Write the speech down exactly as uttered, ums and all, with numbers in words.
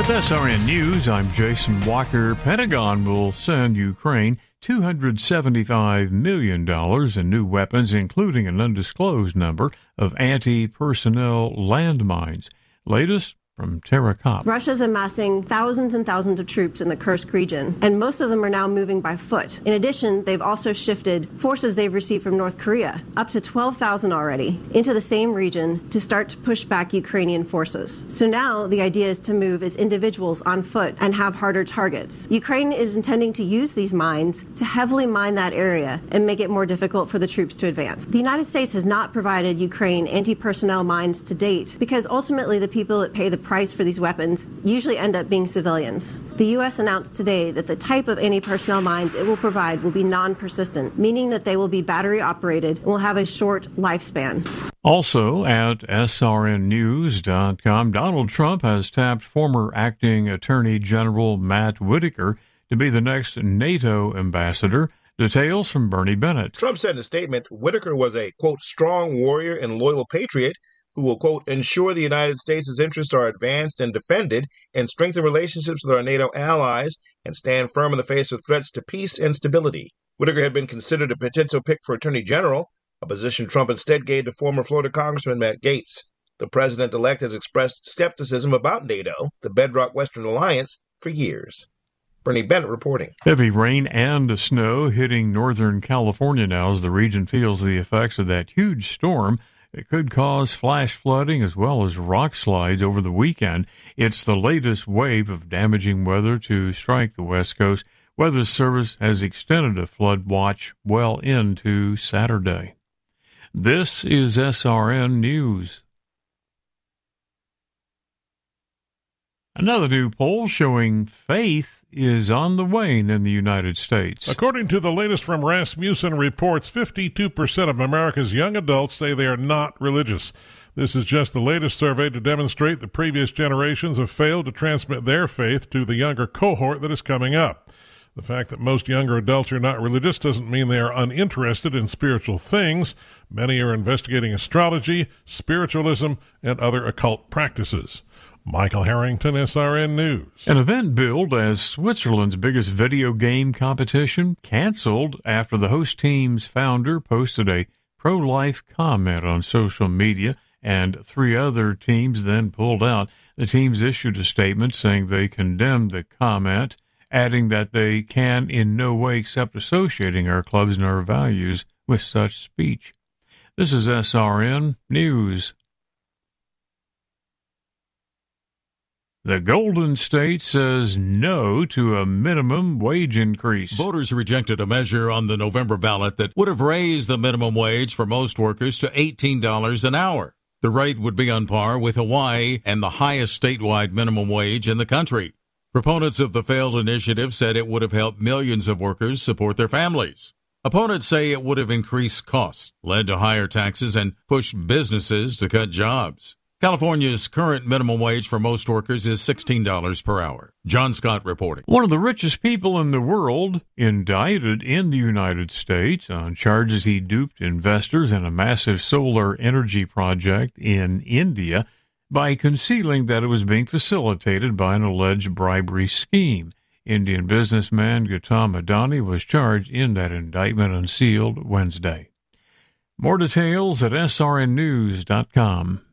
With S R N News, I'm Jason Walker. Pentagon will send Ukraine two hundred seventy-five million dollars in new weapons, including an undisclosed number of anti-personnel landmines. Latest from Tara Kopp. Russia's amassing thousands and thousands of troops in the Kursk region, and most of them are now moving by foot. In addition, they've also shifted forces they've received from North Korea, up to twelve thousand already, into the same region to start to push back Ukrainian forces. So now the idea is to move as individuals on foot and have harder targets. Ukraine is intending to use these mines to heavily mine that area and make it more difficult for the troops to advance. The United States has not provided Ukraine anti-personnel mines to date because ultimately the people that pay the price for these weapons usually end up being civilians. The U S announced today that the type of anti-personnel mines it will provide will be non-persistent, meaning that they will be battery operated and will have a short lifespan. Also at S R N news dot com, Donald Trump has tapped former acting Attorney General Matt Whitaker to be the next NATO ambassador. Details from Bernie Bennett. Trump said in a statement, Whitaker was a, quote, strong warrior and loyal patriot who will, quote, ensure the United States' interests are advanced and defended and strengthen relationships with our NATO allies and stand firm in the face of threats to peace and stability. Whitaker had been considered a potential pick for Attorney General, a position Trump instead gave to former Florida Congressman Matt Gaetz. The president-elect has expressed skepticism about NATO, the bedrock Western alliance, for years. Bernie Bennett reporting. Heavy rain and snow hitting Northern California now as the region feels the effects of that huge storm. It could cause flash flooding as well as rock slides over the weekend. It's the latest wave of damaging weather to strike the West Coast. Weather Service has extended a flood watch well into Saturday. This is S R N News. Another new poll showing faith is on the wane in the United States. According to the latest from Rasmussen reports, fifty-two percent of America's young adults say they are not religious. This is just the latest survey to demonstrate the previous generations have failed to transmit their faith to the younger cohort that is coming up. The fact that most younger adults are not religious doesn't mean they are uninterested in spiritual things. Many are investigating astrology, spiritualism, and other occult practices. Michael Harrington, S R N News. An event billed as Switzerland's biggest video game competition canceled after the host team's founder posted a pro-life comment on social media, and three other teams then pulled out. The teams issued a statement saying they condemned the comment, adding that they can in no way accept associating our clubs and our values with such speech. This is S R N News. The Golden State says no to a minimum wage increase. Voters rejected a measure on the November ballot that would have raised the minimum wage for most workers to eighteen dollars an hour. The rate would be on par with Hawaii and the highest statewide minimum wage in the country. Proponents of the failed initiative said it would have helped millions of workers support their families. Opponents say it would have increased costs, led to higher taxes, and pushed businesses to cut jobs. California's current minimum wage for most workers is sixteen dollars per hour. John Scott reporting. One of the richest people in the world indicted in the United States on charges he duped investors in a massive solar energy project in India by concealing that it was being facilitated by an alleged bribery scheme. Indian businessman Gautam Adani was charged in that indictment unsealed Wednesday. More details at S R N news dot com.